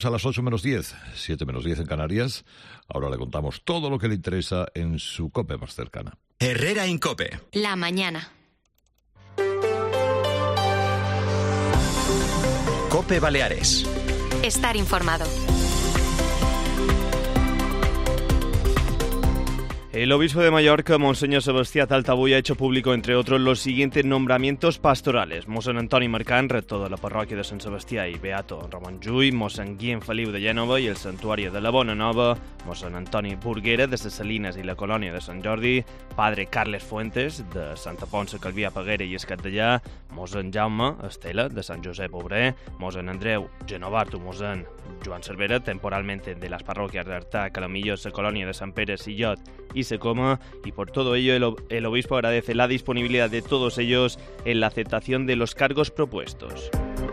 A las 8 menos 10, 7 menos 10 en Canarias. Ahora le contamos todo lo que le interesa en su COPE más cercana. Herrera Incope. La mañana. COPE Baleares. Estar informado. El obispo de Mallorca, Monseñor Sebastià Taltabull, ha hecho público, entre otros, los siguientes nombramientos pastorales. Mossèn Antoni Marcant, rector de la parròquia de Sant Sebastià i beato Ramon Llull, Mossèn Guillem Feliu de Gènova i el santuari de la Bona Nova, Mossèn Antoni Burguera de les Salines i la colònia de Sant Jordi, padre Carles Fuentes de Santa Ponça, Calvià, Peguera i Escatellà, Mossèn Jaume Estela de Sant Josep Obrer, Mossèn Andreu Genovartu, Mossèn Joan Cervera, temporalmente de las parroquias de Artà, Calamillo, la colonia de San Pere, Sillot y Secoma, y por todo ello el obispo agradece la disponibilidad de todos ellos en la aceptación de los cargos propuestos.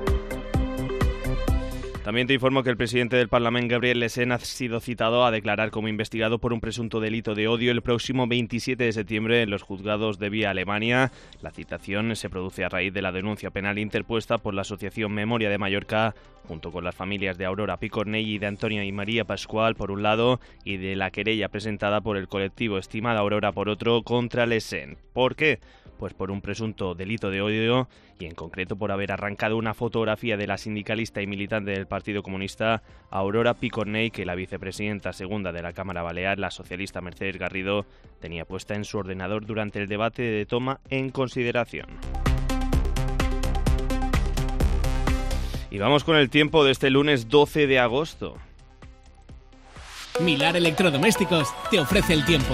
También te informo que el presidente del Parlamento, Gabriel Lesén, ha sido citado a declarar como investigado por un presunto delito de odio el próximo 27 de septiembre en los juzgados de Vía Alemania. La citación se produce a raíz de la denuncia penal interpuesta por la Asociación Memoria de Mallorca, junto con las familias de Aurora Picornell y de Antonio y María Pascual, por un lado, y de la querella presentada por el colectivo Estimada Aurora, por otro, contra Lesén. ¿Por qué? Pues por un presunto delito de odio y en concreto por haber arrancado una fotografía de la sindicalista y militante del Partido Comunista Aurora Picornell, que la vicepresidenta segunda de la Cámara Balear, la socialista Mercedes Garrido, tenía puesta en su ordenador durante el debate de toma en consideración. Y vamos con el tiempo de este lunes 12 de agosto. Milar Electrodomésticos te ofrece el tiempo.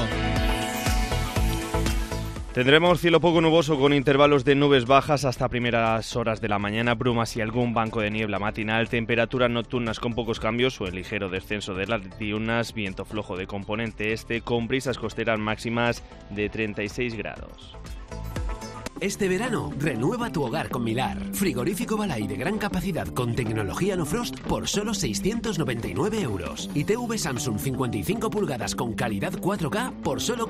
Tendremos cielo poco nuboso con intervalos de nubes bajas hasta primeras horas de la mañana, brumas y algún banco de niebla matinal, temperaturas nocturnas con pocos cambios o el ligero descenso de las diurnas, viento flojo de componente este con brisas costeras máximas de 36 grados. Este verano, renueva tu hogar con Milar. Frigorífico Balay de gran capacidad con tecnología no frost por solo 699 euros. Y TV Samsung 55 pulgadas con calidad 4K por solo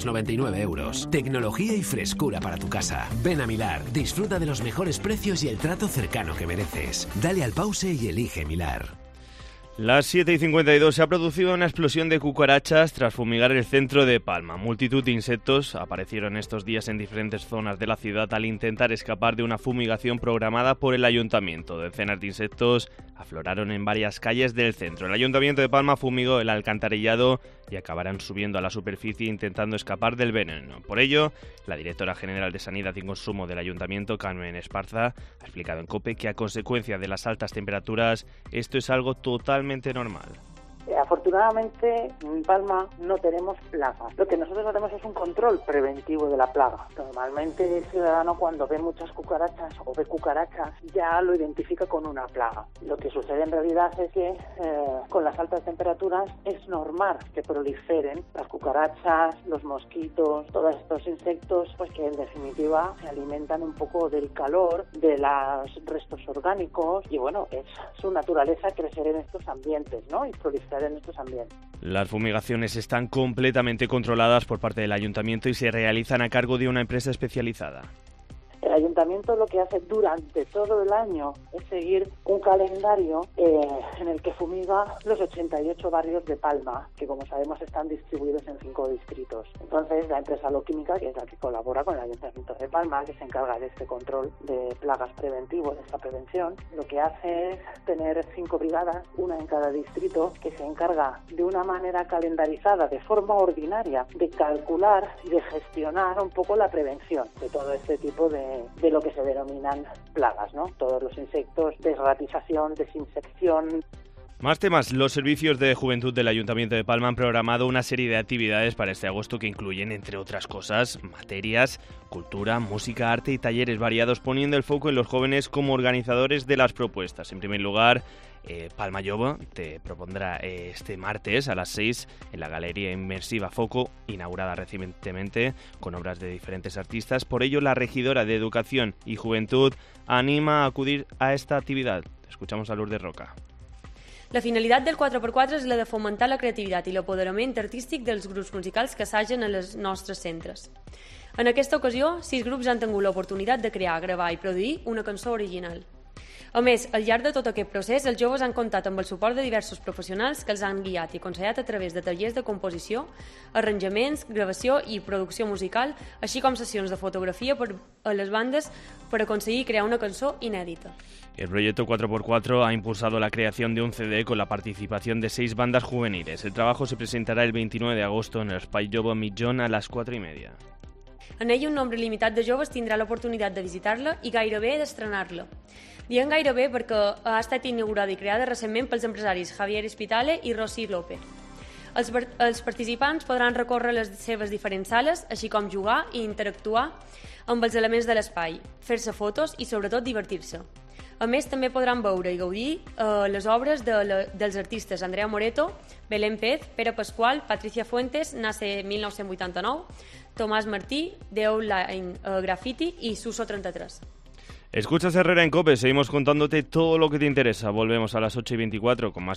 599 euros. Tecnología y frescura para tu casa. Ven a Milar, disfruta de los mejores precios y el trato cercano que mereces. Dale al pause y elige Milar. Las 7:52 se ha producido una explosión de cucarachas tras fumigar el centro de Palma. Multitud de insectos aparecieron estos días en diferentes zonas de la ciudad al intentar escapar de una fumigación programada por el ayuntamiento. Decenas de insectos afloraron en varias calles del centro. El ayuntamiento de Palma fumigó el alcantarillado y acabarán subiendo a la superficie intentando escapar del veneno. Por ello, la directora general de Sanidad y Consumo del ayuntamiento, Carmen Esparza, ha explicado en COPE que a consecuencia de las altas temperaturas esto es algo totalmente normal. Afortunadamente en Palma no tenemos plagas. Lo que nosotros hacemos es un control preventivo de la plaga. Normalmente el ciudadano cuando ve muchas cucarachas o ve cucarachas ya lo identifica con una plaga. Lo que sucede en realidad es que con las altas temperaturas es normal que proliferen las cucarachas, los mosquitos, todos estos insectos, pues que en definitiva se alimentan un poco del calor, de los restos orgánicos y bueno, es su naturaleza crecer en estos ambientes, ¿no? Y proliferar en estos ambientes. Las fumigaciones están completamente controladas por parte del ayuntamiento y se realizan a cargo de una empresa especializada. El ayuntamiento lo que hace durante todo el año es seguir un calendario en el que fumiga los 88 barrios de Palma, que como sabemos están distribuidos en 5 distritos. Entonces la empresa Loquímica, que es la que colabora con el ayuntamiento de Palma, que se encarga de este control de plagas preventivo, de esta prevención, lo que hace es tener 5 brigadas, una en cada distrito, que se encarga de una manera calendarizada, de forma ordinaria, de calcular y de gestionar un poco la prevención de todo este tipo de lo que se denominan plagas, ¿no? Todos los insectos, desratización, desinsección. Más temas. Los servicios de juventud del Ayuntamiento de Palma han programado una serie de actividades para este agosto que incluyen, entre otras cosas, materias, cultura, música, arte y talleres variados, poniendo el foco en los jóvenes como organizadores de las propuestas. En primer lugar, Palma Jove te propondrá este martes a las 6 en la Galería Inmersiva Foco, inaugurada recientemente con obras de diferentes artistas. Por ello, la regidora de Educación y Juventud anima a acudir a esta actividad. Escuchamos a Lourdes Roca. La finalitat del 4x4 és la de fomentar la creativitat i l'apoderament artístic dels grups musicals que assagen en els nostres centres. En aquesta ocasió, 6 grups han tingut l'oportunitat de crear, gravar i produir una cançó original. A més, al llarg de tot aquest procés, els joves han comptat amb el suport de diversos professionals que els han guiat i aconsellat a través de tallers de composició, arranjaments, gravació i producció musical, així com sessions de fotografia a les bandes per aconseguir crear una cançó inèdita. El proyecto 4x4 ha impulsado la creación de un CD con la participación de 6 bandas juveniles. El trabajo se presentará el 29 de agosto en el Espai Jove Mitjón a las 4:30. En ella un nombre limitat de joves tindrà l'oportunitat de visitar-la i gairebé d'estrenar-la. Diem gairebé perquè ha estat inaugurada i creada recentment pels empresaris Javier Espitale i Rosy López. Els participants podran recórrer les seves diferents sales, així com jugar i interactuar amb els elements de l'espai, fer-se fotos i sobretot divertir-se. A més, també podran veure i gaudir les obres dels artistes Andrea Moreto, Belén Pez, Pere Pasqual, Patricia Fuentes, nace 1989, Tomás Martí, The Outline Graffiti y Suso 33. Escuchas Herrera en COPE, seguimos contándote todo lo que te interesa. Volvemos a las 8:24 con más